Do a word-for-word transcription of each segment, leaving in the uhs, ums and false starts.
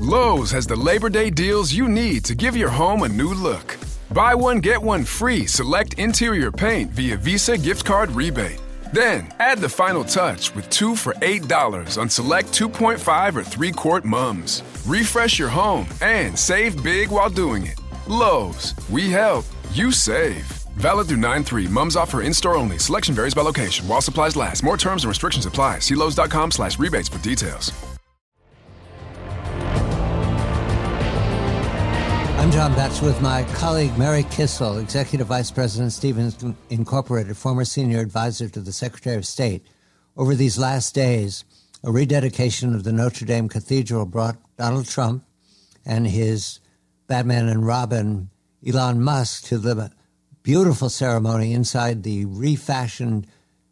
Lowe's has the Labor Day deals you need to give your home a new look. Buy one, get one free select interior paint via Visa gift card rebate. Then, add the final touch with two for eight dollars on select two point five or three quart mums. Refresh your home and save big while doing it. Lowe's, we help, you save. Valid through nine three. Mums offer in-store only. Selection varies by location. While supplies last. More terms and restrictions apply. See Lowe's.com slash rebates for details. I'm John Batch with my colleague Mary Kissel, Executive Vice President, Stevens Incorporated, former senior advisor to the Secretary of State. Over these last days, a rededication of the Notre Dame Cathedral brought Donald Trump and his Batman and Robin, Elon Musk, to the beautiful ceremony inside the refashioned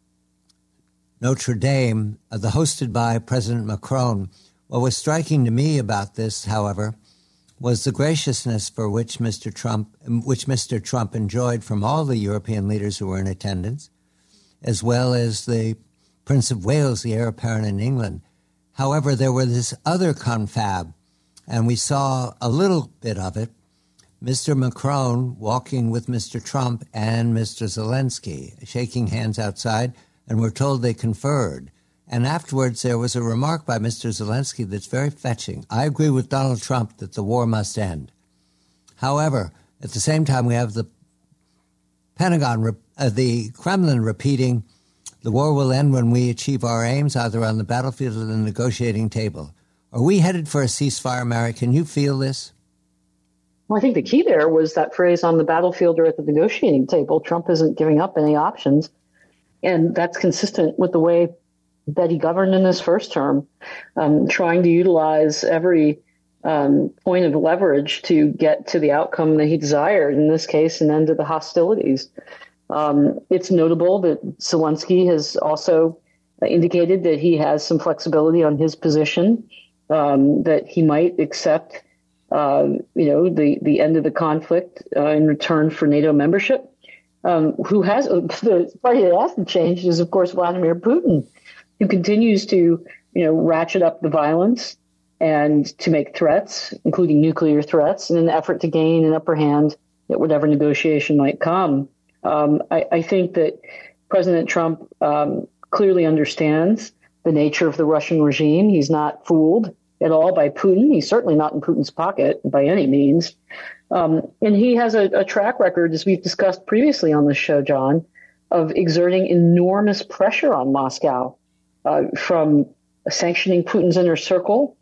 Notre Dame, uh, the hosted by President Macron. What was striking to me about this, however, was the graciousness for which Mister Trump, which Mister Trump enjoyed from all the European leaders who were in attendance, as well as the Prince of Wales, the heir apparent in England. However, there was this other confab, and we saw a little bit of it. Mister Macron walking with Mister Trump and Mister Zelensky, shaking hands outside, and we're told they conferred. And afterwards, there was a remark by Mister Zelensky that's very fetching. I agree with Donald Trump that the war must end. However, at the same time, we have the Pentagon, uh, the Kremlin repeating, the war will end when we achieve our aims, either on the battlefield or the negotiating table. Are we headed for a ceasefire, Mary? Can you feel this? Well, I think the key there was that phrase on the battlefield or at the negotiating table. Trump isn't giving up any options. And that's consistent with the way that he governed in his first term, um, trying to utilize every um, point of leverage to get to the outcome that he desired, in this case, an end to the hostilities. Um, it's notable that Zelensky has also indicated that he has some flexibility on his position, um, that he might accept, uh, you know, the, the end of the conflict uh, in return for NATO membership. Um, who has the party that hasn't changed is, of course, Vladimir Putin, who continues to, you know, ratchet up the violence and to make threats, including nuclear threats, in an effort to gain an upper hand at whatever negotiation might come. Um, I, I think that President Trump um, clearly understands the nature of the Russian regime. He's not fooled at all by Putin. He's certainly not in Putin's pocket by any means. Um, and he has a, a track record, as we've discussed previously on this show, John, of exerting enormous pressure on Moscow. Uh, from sanctioning Putin's inner circle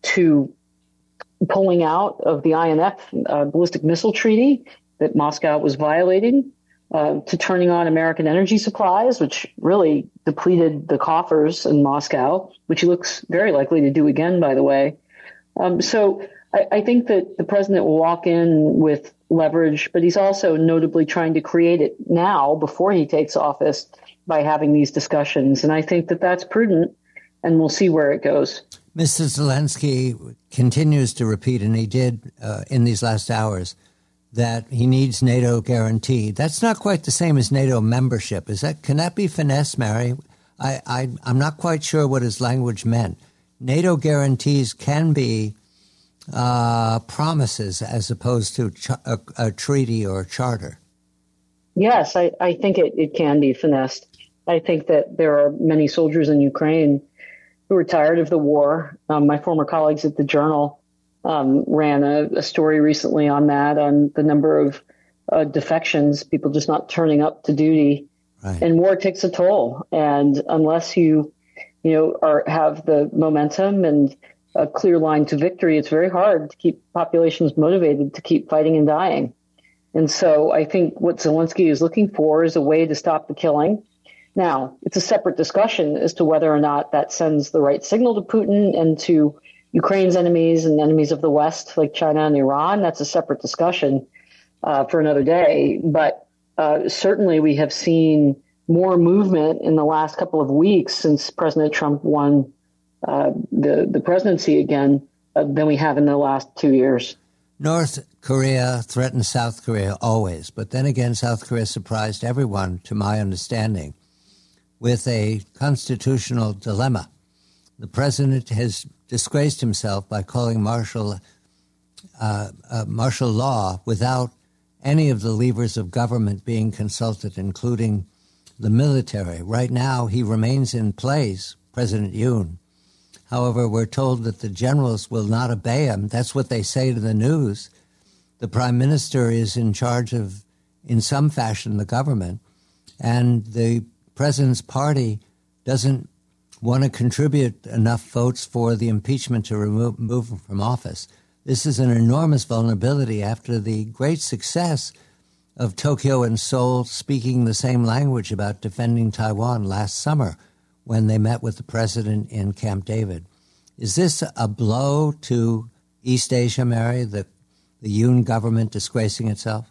to pulling out of the I N F uh, ballistic missile treaty that Moscow was violating, uh, to turning on American energy supplies, which really depleted the coffers in Moscow, which he looks very likely to do again, by the way. Um, so I, I think that the president will walk in with leverage, but he's also notably trying to create it now before he takes office by having these discussions. And I think that that's prudent, and we'll see where it goes. Mister Zelensky continues to repeat, and he did uh, in these last hours, that he needs NATO guarantee. That's not quite the same as NATO membership. Is that, can that be finesse, Mary? I, I, I'm not quite sure what his language meant. NATO guarantees can be uh, promises as opposed to ch- a, a treaty or a charter. Yes, I, I think it, it can be finessed. I think that there are many soldiers in Ukraine who are tired of the war. Um, my former colleagues at the Journal um, ran a, a story recently on that, on the number of uh, defections, people just not turning up to duty. Right. And war takes a toll. And unless you, you know, are, have the momentum and a clear line to victory, it's very hard to keep populations motivated to keep fighting and dying. And so I think what Zelensky is looking for is a way to stop the killing. Now, it's a separate discussion as to whether or not that sends the right signal to Putin and to Ukraine's enemies and enemies of the West, like China and Iran. That's a separate discussion uh, for another day. But uh, certainly we have seen more movement in the last couple of weeks since President Trump won uh, the, the presidency again uh, than we have in the last two years. North Korea threatens South Korea always, but then again, South Korea surprised everyone, to my understanding, with a constitutional dilemma. The president has disgraced himself by calling martial uh, uh, martial law without any of the levers of government being consulted, including the military. Right now, he remains in place, President Yoon. However, we're told that the generals will not obey him. That's what they say to the news. The prime minister is in charge of, in some fashion, the government, and the president's party doesn't want to contribute enough votes for the impeachment to remove, remove him from office. This is an enormous vulnerability after the great success of Tokyo and Seoul speaking the same language about defending Taiwan last summer when they met with the president in Camp David. Is this a blow to East Asia, Mary, the, the Yoon government disgracing itself?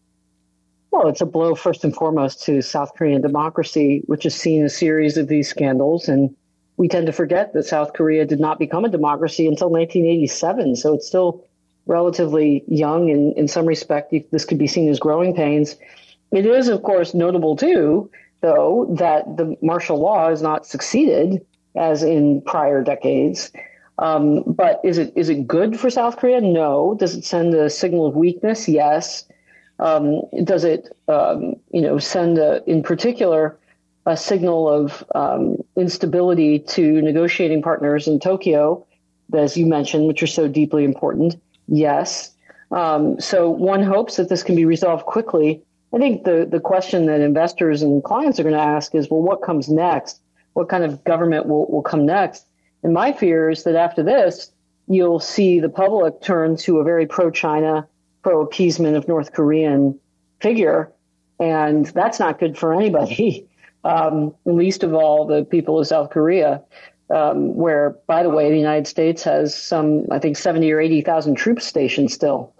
Well, it's a blow first and foremost to South Korean democracy, which has seen a series of these scandals. And we tend to forget that South Korea did not become a democracy until nineteen eighty-seven. So it's still relatively young. And in some respect, this could be seen as growing pains. It is, of course, notable, too, though, that the martial law has not succeeded as in prior decades. Um, but is it is it good for South Korea? No. Does it send a signal of weakness? Yes. Um, does it, um, you know, send, a, in particular, a signal of um, instability to negotiating partners in Tokyo, as you mentioned, which are so deeply important? Yes. Um, so one hopes that this can be resolved quickly. I think the, the question that investors and clients are going to ask is, well, what comes next? What kind of government will, will come next? And my fear is that after this, you'll see the public turn to a very pro-China, pro-appeasement of North Korean figure. And that's not good for anybody, um, least of all the people of South Korea, um, where, by the way, the United States has some, I think, seventy or eighty thousand troops stationed still.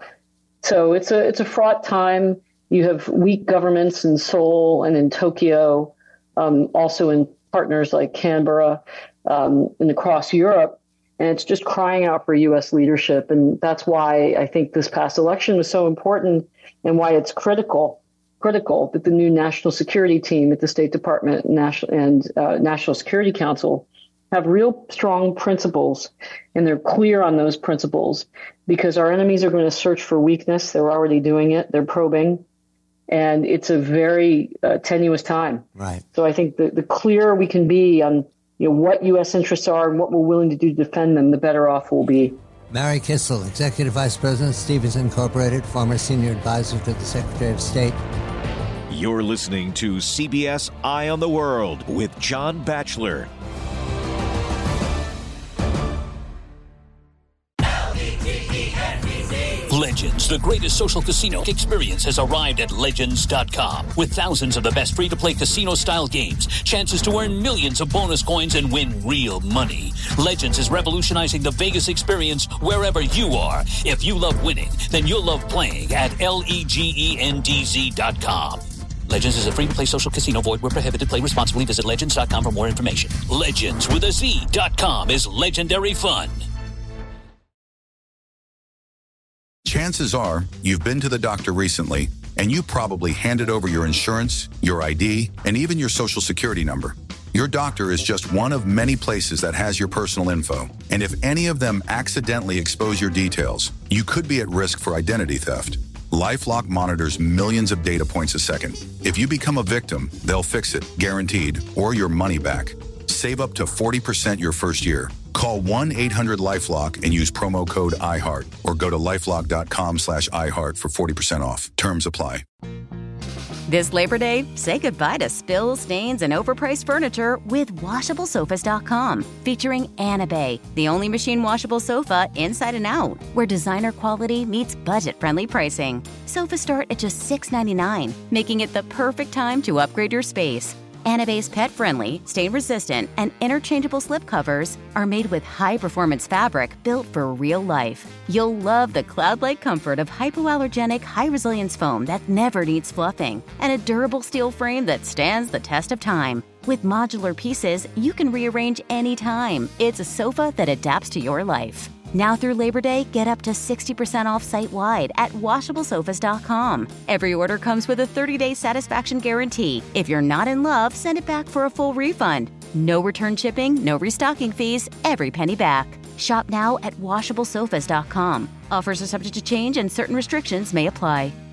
So it's a it's a fraught time. You have weak governments in Seoul and in Tokyo, um, also in partners like Canberra um, and across Europe. And it's just crying out for U S leadership. And that's why I think this past election was so important and why it's critical, critical that the new national security team at the State Department National and uh, National Security Council have real strong principles, and they're clear on those principles, because our enemies are going to search for weakness. They're already doing it. They're probing. And it's a very uh, tenuous time. Right. So I think the, the clearer we can be on you know, what U S interests are and what we're willing to do to defend them, the better off we'll be. Mary Kissel, Executive Vice President, Stevens Incorporated, former Senior Advisor to the Secretary of State. You're listening to C B S Eye on the World with John Batchelor. Legends, the greatest social casino experience, has arrived at Legends dot com. With thousands of the best free-to-play casino-style games, chances to earn millions of bonus coins and win real money. Legends is revolutionizing the Vegas experience wherever you are. If you love winning, then you'll love playing at L-E-G-E-N-D-Z dot com. Legends is a free-to-play social casino. Void where prohibited. Play responsibly. Visit Legends dot com for more information. Legends with a Z dot com is legendary fun. Chances are you've been to the doctor recently, and you probably handed over your insurance, your I D, and even your social security number. Your doctor is just one of many places that has your personal info. And if any of them accidentally expose your details, you could be at risk for identity theft. LifeLock monitors millions of data points a second. If you become a victim, they'll fix it, guaranteed, or your money back. Save up to forty percent your first year. Call one eight hundred LifeLock and use promo code iHeart, or go to lifelock dot com slash iHeart for forty percent off. Terms apply. This Labor Day, say goodbye to spills, stains, and overpriced furniture with washable sofas dot com. Featuring Anabay, the only machine washable sofa inside and out, where designer quality meets budget-friendly pricing. Sofas start at just six ninety-nine, making it the perfect time to upgrade your space. Anabay's pet-friendly, stain-resistant, and interchangeable slipcovers are made with high-performance fabric built for real life. You'll love the cloud-like comfort of hypoallergenic, high-resilience foam that never needs fluffing, and a durable steel frame that stands the test of time. With modular pieces, you can rearrange anytime. It's a sofa that adapts to your life. Now through Labor Day, get up to sixty percent off site-wide at washable sofas dot com. Every order comes with a thirty-day satisfaction guarantee. If you're not in love, send it back for a full refund. No return shipping, no restocking fees, every penny back. Shop now at washable sofas dot com. Offers are subject to change and certain restrictions may apply.